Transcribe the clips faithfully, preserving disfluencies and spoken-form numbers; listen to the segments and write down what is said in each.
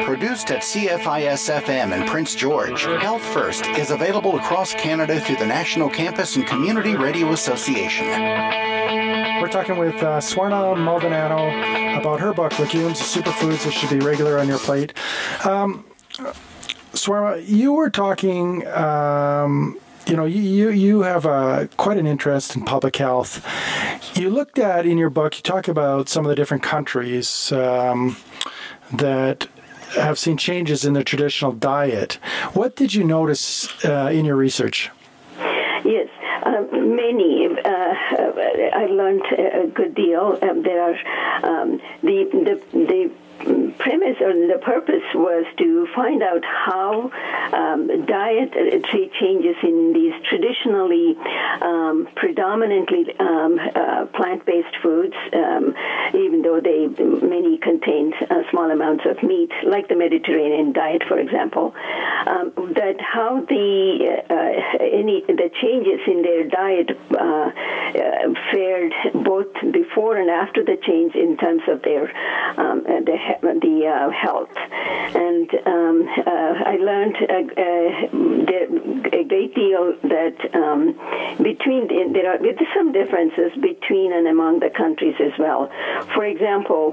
Produced at C F I S F M in Prince George, Health First is available across Canada through the National Campus and Community Radio Association. We're talking with uh, Swarna Maldonado about her book, Legumes, Superfoods That Should Be Regular on Your Plate. Um, Swarna, you were talking... Um, You know, you you have uh, quite an interest in public health. You looked at, in your book, you talk about some of the different countries um, that have seen changes in their traditional diet. What did you notice uh, in your research? Yes, uh, many. Uh, I learned a good deal. Um, there are um, the the the. premise or the purpose was to find out how um, diet changes in these traditionally um, predominantly um, uh, plant-based foods, um, even though they many contain uh, small amounts of meat, like the Mediterranean diet, for example, um, that how the uh, any the changes in their diet uh, uh, fared both before and after the change in terms of their um, the the uh, health. And um, uh, I learned a, a, a great deal that um, between the, there are there's some differences between and among the countries as well. For example,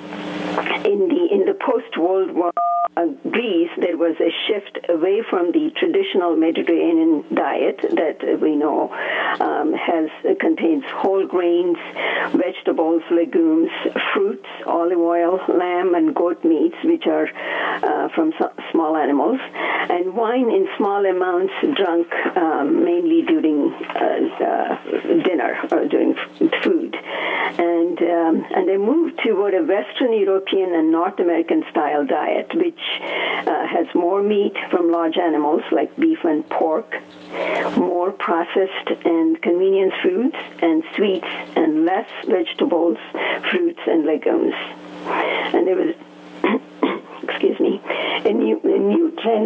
in the in the post-World War Uh, Greece, there was a shift away from the traditional Mediterranean diet that uh, we know um, has uh, contains whole grains, vegetables, legumes, fruits, olive oil, lamb, and goat meats, which are uh, from so- small animals, and wine in small amounts, drunk um, mainly during uh, uh, dinner or during f- food, and um, and they moved toward a Western European and North American style diet, which Uh, has more meat from large animals like beef and pork, more processed and convenience foods and sweets, and less vegetables, fruits, and legumes. And there was, excuse me, a new, a new trend.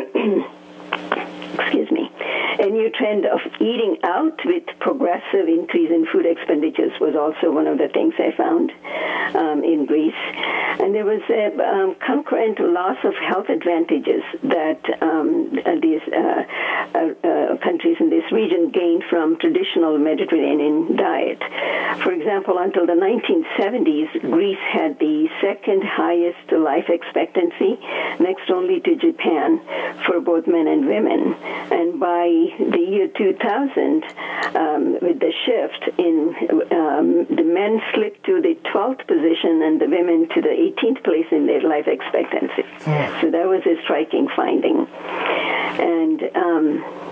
excuse me, a new trend of eating out with progressive increase in food expenditures was also one of the things I found um, in Greece. And there was a um, concurrent loss of health advantages that um, these uh, uh, uh, countries in this region gained from traditional Mediterranean diet. For example, until the nineteen seventies, Greece had the second highest life expectancy, next only to Japan, for both men and women. And by the year two thousand, um, with the shift in um, the men slipped to the twelfth position and the women to the eighteenth place in their life expectancy. Yeah. So that was a striking finding. And um,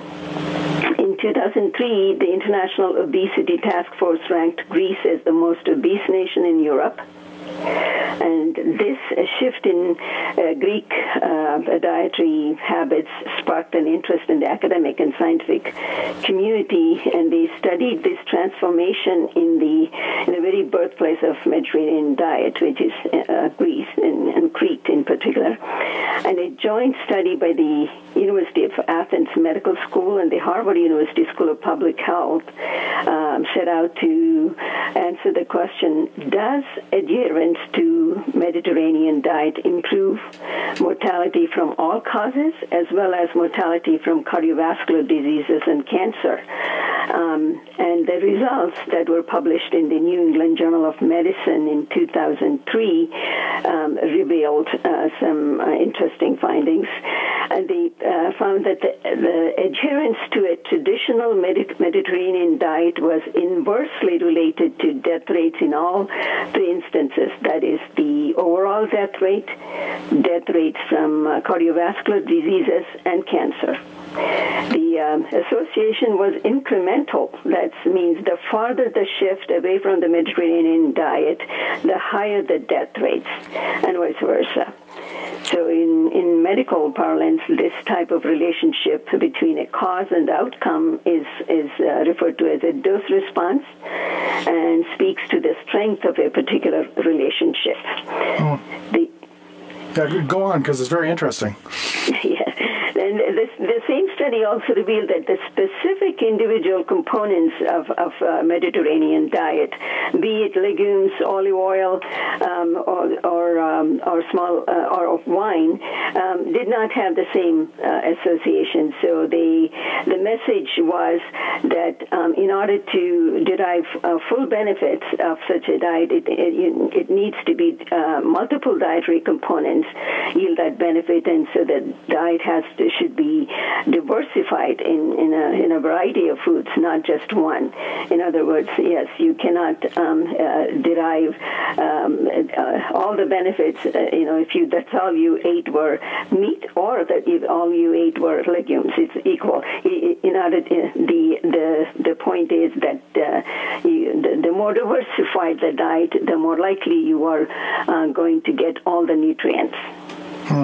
in two thousand three, the International Obesity Task Force ranked Greece as the most obese nation in Europe. And this uh, shift in uh, Greek uh, dietary habits sparked an interest in the academic and scientific community, and they studied this transformation in the in the very birthplace of Mediterranean diet, which is uh, Greece and, and Crete in particular. And a joint study by the University of Athens Medical School and the Harvard University School of Public Health um, set out to answer the question, does adherence to Mediterranean diet improve mortality from all causes as well as mortality from cardiovascular diseases and cancer? Um, and the results that were published in the New England Journal of Medicine in two thousand three um, revealed uh, some uh, interesting findings. And they uh, found that the, the adherence to a traditional Medi- Mediterranean diet was inversely related to death rates in all three instances. That is, the overall death rate, death rates from uh, cardiovascular diseases, and cancer. The um, association was incremental. That means the farther the shift away from the Mediterranean diet, the higher the death rates, and vice versa. So in, in medical parlance, this type of relationship between a cause and outcome is, is uh, referred to as a dose response and speaks to the strength of a particular relationship. Oh. The, yeah, go on, because it's very interesting. Yeah. and this, the same study also revealed that the specific individual components of, of uh, Mediterranean diet, be it legumes, olive oil, um, or or, um, or small uh, or wine, um, did not have the same uh, association. So the the message was that um, in order to derive uh, full benefits of such a diet, it, it, it needs to be uh, multiple dietary components yield that benefit, and so the diet has to, should be diversified in, in, a, in a variety of foods, not just one. In other words, yes, you cannot um, uh, derive um, uh, all the benefits, uh, you know, if you that's all you ate were meat, or that if all you ate were legumes. It's equal. In order, the the the point is that uh, you, the, the more diversified the diet, the more likely you are uh, going to get all the nutrients. Hmm.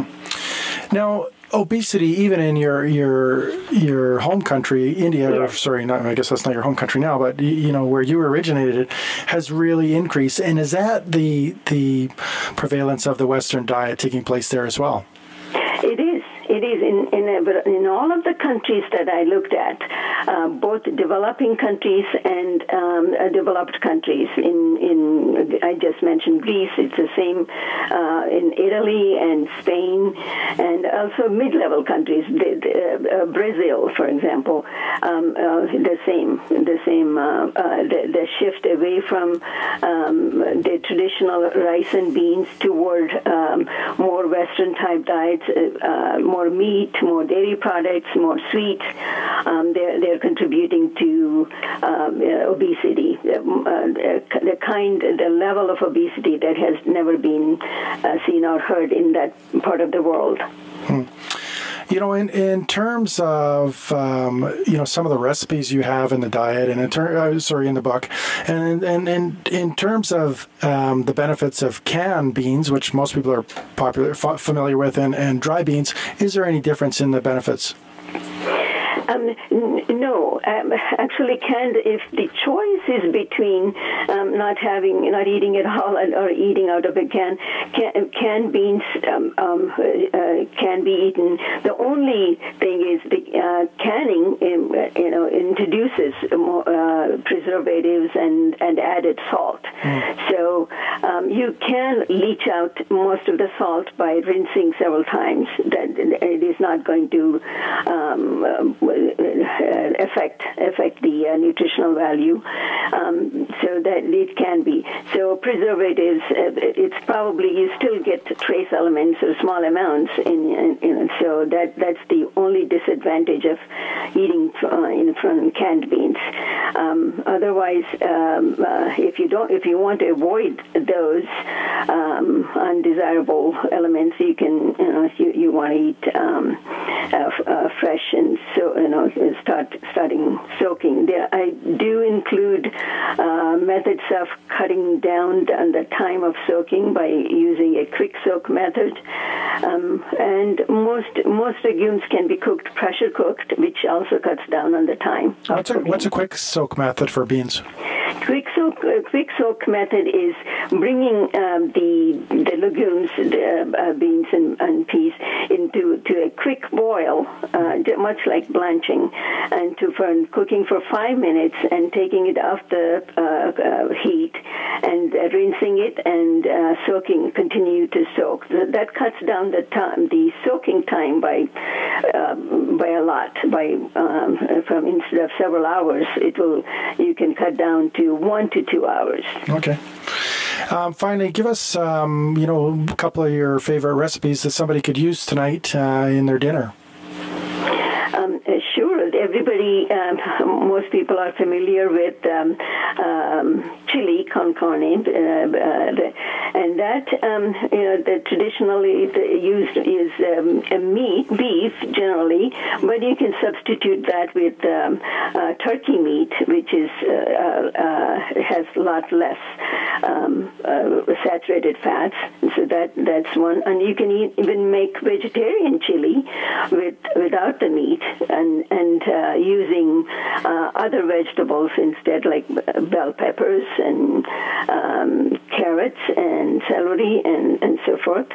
Now, obesity, even in your your your home country, India, yeah. or sorry, not, I guess that's not your home country now, but you know where you originated, has really increased. And is that the the prevalence of the Western diet taking place there as well? It is. It is in in, a, in all of the countries that I looked at, uh, both developing countries and um, uh, developed countries. In in I just mentioned Greece. It's the same uh, in Italy and Spain, and also mid-level countries. The, the, uh, Brazil, for example, um, uh, the same. The same. Uh, uh, the, the shift away from um, the traditional rice and beans toward um, more Western type diets. Uh, more meat, more dairy products, more sweet. Um, they're, they're contributing to um, uh, obesity, uh, the, the kind, the level of obesity that has never been uh, seen or heard in that part of the world. Hmm. You know, in, in terms of, um, you know, some of the recipes you have in the diet and in ter- uh, sorry, in the book, and and, and in terms of um, the benefits of canned beans, which most people are popular, f- familiar with, and, and dry beans, is there any difference in the benefits? Um, n- no, um, actually, canned. If the choice is between um, not having, not eating at all, or eating out of a can, can canned beans um, um, uh, can be eaten. The only thing is the uh, canning, um, you know, introduces more, uh, preservatives and, and added salt. Mm. So um, you can leach out most of the salt by rinsing several times. That it is not going to um, affect affect the uh, nutritional value, um, so that it can be. So preservatives, uh, it's probably you still get trace elements or small amounts, in, in, in so that that's the only disadvantage of eating uh, in from canned beans. Um, otherwise, um, uh, if you don't, if you want to avoid those um, undesirable elements, you can, you know, if you, you want to eat um, uh, uh, fresh and so you know start starting soaking. There, I do include uh, methods of cutting down on the time of soaking by using a quick soak method, um, and most most legumes can be cooked pressure cooked, which also cuts down on the time. What's a, what's a quick soak method for beans? Quick soak, uh, quick soak method is bringing um, the the legumes, the uh, beans and, and peas, into to a quick boil, uh, much like blanching, and to for cooking for five minutes and taking it off the uh, uh, heat and uh, rinsing it and uh, soaking. Continue to soak. That cuts down the time, the soaking time by uh, by a lot. By um, from instead of several hours, it will you can cut down to one to two hours. Okay. Um, finally, give us, um, you know, a couple of your favorite recipes that somebody could use tonight uh, in their dinner. Um, sure. Everybody, um, most people are familiar with um, um, chili con carne, uh, uh, and that, um, you know, the traditionally used is um, a meat, beef generally, but you can substitute that with um, uh, turkey meat, which is uh, uh, has a lot less um, uh, saturated fats. So that that's one, and you can eat, even make vegetarian chili with without the meat, and and uh, using uh, other vegetables instead, like bell peppers and um, carrots and celery and, and so forth.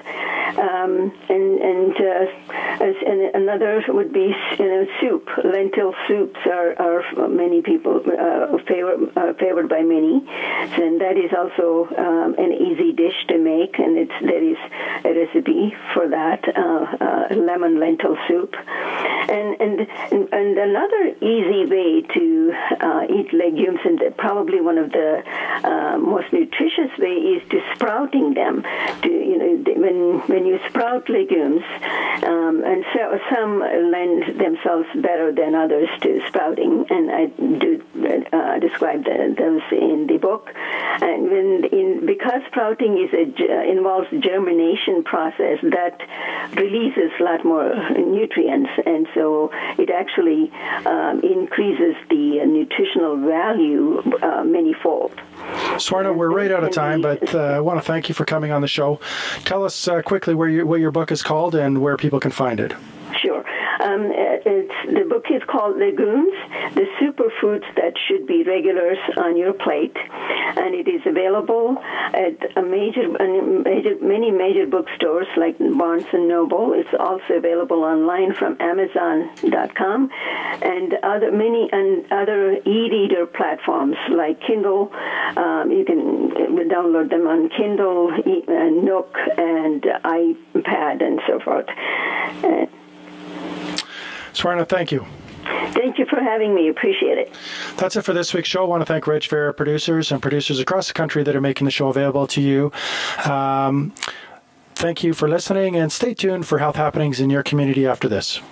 Um, and and, uh, as, and another would be, you know, soup. Lentil soups are, are many people uh, favor, uh, favored by many, and that is also um, an easy dish to make. And it's there is a recipe for that, uh, uh, lemon lentil soup. And and and another easy way to uh, eat legumes, and probably one of the uh, most nutritious way, is to sprouting them. To you know, when when you sprout legumes, um, and so some lend themselves better than others to sprouting, and I do uh, describe the, those in the book. And when in because sprouting is a involves germination process that releases a lot more nutrients, and so it actually um, increases the nutritional value uh, manyfold. Swarna, we're right out of time, but uh, I want to thank you for coming on the show. Tell us uh, quickly where you, what your book is called and where people can find it. Sure. Um, it's, the book is called Legumes, the Superfoods That Should Be Regulars on Your Plate, and it is available at a major, major, many major bookstores like Barnes and Noble. It's also available online from Amazon dot com and other many and other e-reader platforms like Kindle. Um, you can download them on Kindle, e- uh, Nook, and iPad, and so forth. Uh, Swarna, thank you. Thank you for having me. Appreciate it. That's it for this week's show. I want to thank Reg Fair, producers and producers across the country that are making the show available to you. Um, thank you for listening, and stay tuned for health happenings in your community after this.